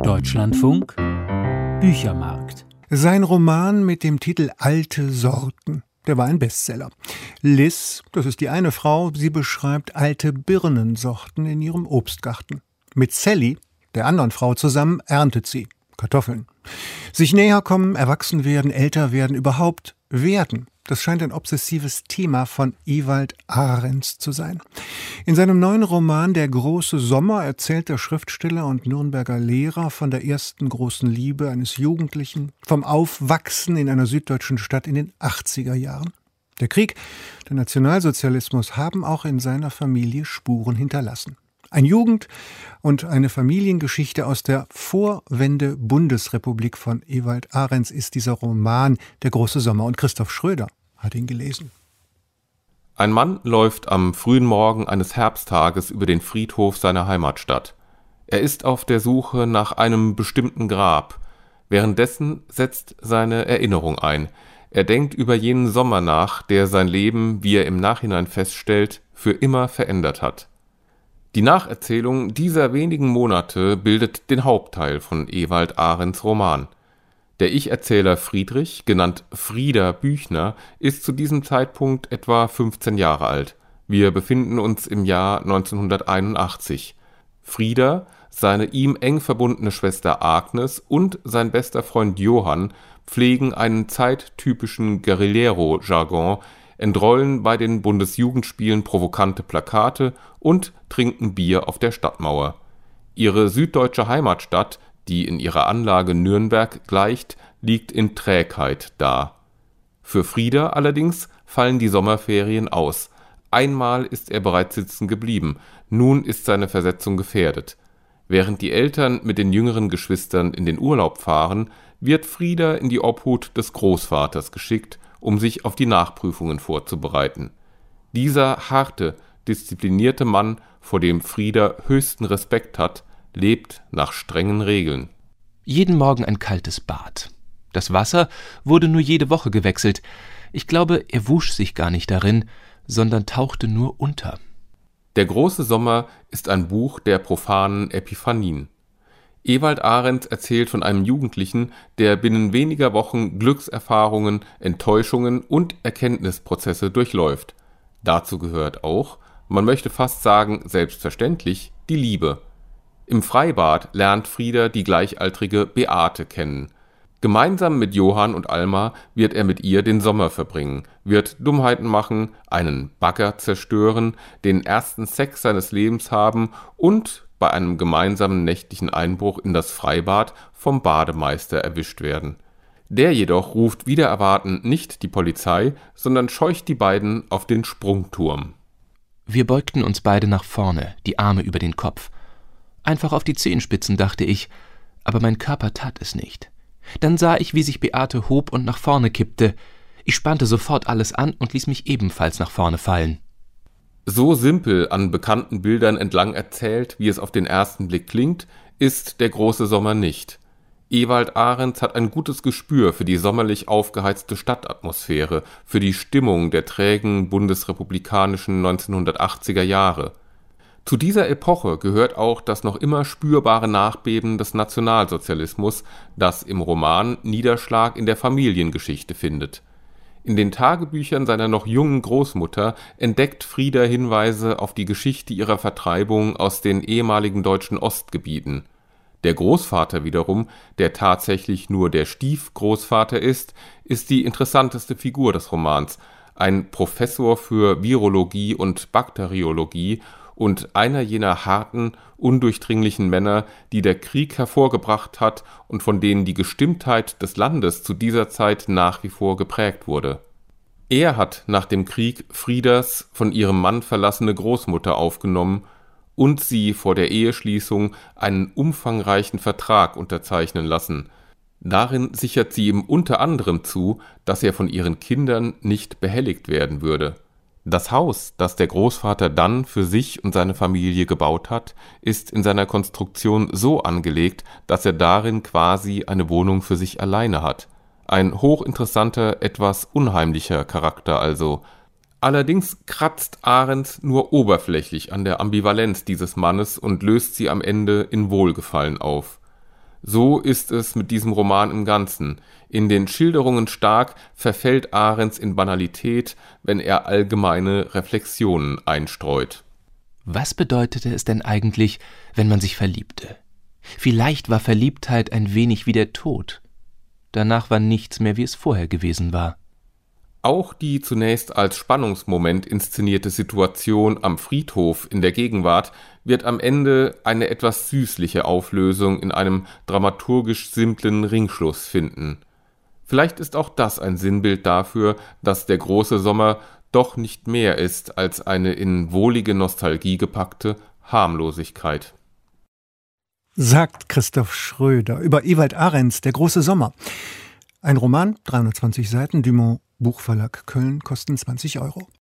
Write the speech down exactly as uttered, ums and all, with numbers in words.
Deutschlandfunk Büchermarkt. Sein Roman mit dem Titel Alte Sorten, der war ein Bestseller. Liz, das ist die eine Frau, sie beschreibt alte Birnensorten in ihrem Obstgarten. Mit Sally, der anderen Frau, zusammen erntet sie Kartoffeln. Sich näher kommen, erwachsen werden, älter werden, überhaupt werden. Das scheint ein obsessives Thema von Ewald Arentz zu sein. In seinem neuen Roman Der große Sommer erzählt der Schriftsteller und Nürnberger Lehrer von der ersten großen Liebe eines Jugendlichen, vom Aufwachsen in einer süddeutschen Stadt in den achtziger Jahren. Der Krieg, der Nationalsozialismus haben auch in seiner Familie Spuren hinterlassen. Ein Jugend- und eine Familiengeschichte aus der Vorwende-Bundesrepublik von Ewald Arentz ist dieser Roman Der große Sommer. Und Christoph Schröder hat ihn gelesen. Ein Mann läuft am frühen Morgen eines Herbsttages über den Friedhof seiner Heimatstadt. Er ist auf der Suche nach einem bestimmten Grab. Währenddessen setzt seine Erinnerung ein. Er denkt über jenen Sommer nach, der sein Leben, wie er im Nachhinein feststellt, für immer verändert hat. Die Nacherzählung dieser wenigen Monate bildet den Hauptteil von Ewald Arentz' Roman. Der Ich-Erzähler Friedrich, genannt Frieder Büchner, ist zu diesem Zeitpunkt etwa fünfzehn Jahre alt. Wir befinden uns im Jahr neunzehnhunderteinundachtzig. Frieder, seine ihm eng verbundene Schwester Agnes und sein bester Freund Johann pflegen einen zeittypischen Guerillero-Jargon, entrollen bei den Bundesjugendspielen provokante Plakate und trinken Bier auf der Stadtmauer. Ihre süddeutsche Heimatstadt, die in ihrer Anlage Nürnberg gleicht, liegt in Trägheit da. Für Frieder allerdings fallen die Sommerferien aus. Einmal ist er bereits sitzen geblieben, nun ist seine Versetzung gefährdet. Während die Eltern mit den jüngeren Geschwistern in den Urlaub fahren, wird Frieder in die Obhut des Großvaters geschickt, um sich auf die Nachprüfungen vorzubereiten. Dieser harte, disziplinierte Mann, vor dem Frieder höchsten Respekt hat, lebt nach strengen Regeln. Jeden Morgen ein kaltes Bad. Das Wasser wurde nur jede Woche gewechselt. Ich glaube, er wusch sich gar nicht darin, sondern tauchte nur unter. Der große Sommer ist ein Buch der profanen Epiphanien. Ewald Arentz erzählt von einem Jugendlichen, der binnen weniger Wochen Glückserfahrungen, Enttäuschungen und Erkenntnisprozesse durchläuft. Dazu gehört auch, man möchte fast sagen selbstverständlich, die Liebe. Im Freibad lernt Frieder die gleichaltrige Beate kennen. Gemeinsam mit Johann und Alma wird er mit ihr den Sommer verbringen, wird Dummheiten machen, einen Bagger zerstören, den ersten Sex seines Lebens haben und bei einem gemeinsamen nächtlichen Einbruch in das Freibad vom Bademeister erwischt werden. Der jedoch ruft wider Erwarten nicht die Polizei, sondern scheucht die beiden auf den Sprungturm. Wir beugten uns beide nach vorne, die Arme über den Kopf. Einfach auf die Zehenspitzen, dachte ich, aber mein Körper tat es nicht. Dann sah ich, wie sich Beate hob und nach vorne kippte. Ich spannte sofort alles an und ließ mich ebenfalls nach vorne fallen. So simpel an bekannten Bildern entlang erzählt, wie es auf den ersten Blick klingt, ist Der große Sommer nicht. Ewald Arentz hat ein gutes Gespür für die sommerlich aufgeheizte Stadtatmosphäre, für die Stimmung der trägen bundesrepublikanischen neunzehnhundertachtziger Jahre. Zu dieser Epoche gehört auch das noch immer spürbare Nachbeben des Nationalsozialismus, das im Roman Niederschlag in der Familiengeschichte findet. In den Tagebüchern seiner noch jungen Großmutter entdeckt Frieder Hinweise auf die Geschichte ihrer Vertreibung aus den ehemaligen deutschen Ostgebieten. Der Großvater wiederum, der tatsächlich nur der Stiefgroßvater ist, ist die interessanteste Figur des Romans, ein Professor für Virologie und Bakteriologie und einer jener harten, undurchdringlichen Männer, die der Krieg hervorgebracht hat und von denen die Gestimmtheit des Landes zu dieser Zeit nach wie vor geprägt wurde. Er hat nach dem Krieg Frieders von ihrem Mann verlassene Großmutter aufgenommen und sie vor der Eheschließung einen umfangreichen Vertrag unterzeichnen lassen. Darin sichert sie ihm unter anderem zu, dass er von ihren Kindern nicht behelligt werden würde. Das Haus, das der Großvater dann für sich und seine Familie gebaut hat, ist in seiner Konstruktion so angelegt, dass er darin quasi eine Wohnung für sich alleine hat. Ein hochinteressanter, etwas unheimlicher Charakter also. Allerdings kratzt Arentz nur oberflächlich an der Ambivalenz dieses Mannes und löst sie am Ende in Wohlgefallen auf. So ist es mit diesem Roman im Ganzen. In den Schilderungen stark verfällt Ahrens in Banalität, wenn er allgemeine Reflexionen einstreut. Was bedeutete es denn eigentlich, wenn man sich verliebte? Vielleicht war Verliebtheit ein wenig wie der Tod. Danach war nichts mehr, wie es vorher gewesen war. Auch die zunächst als Spannungsmoment inszenierte Situation am Friedhof in der Gegenwart wird am Ende eine etwas süßliche Auflösung in einem dramaturgisch simplen Ringschluss finden. Vielleicht ist auch das ein Sinnbild dafür, dass der große Sommer doch nicht mehr ist als eine in wohlige Nostalgie gepackte Harmlosigkeit. Sagt Christoph Schröder über Ewald Ahrens, Der große Sommer. Ein Roman, dreihundertzwanzig Seiten, Dumont Buchverlag Köln, kosten zwanzig Euro.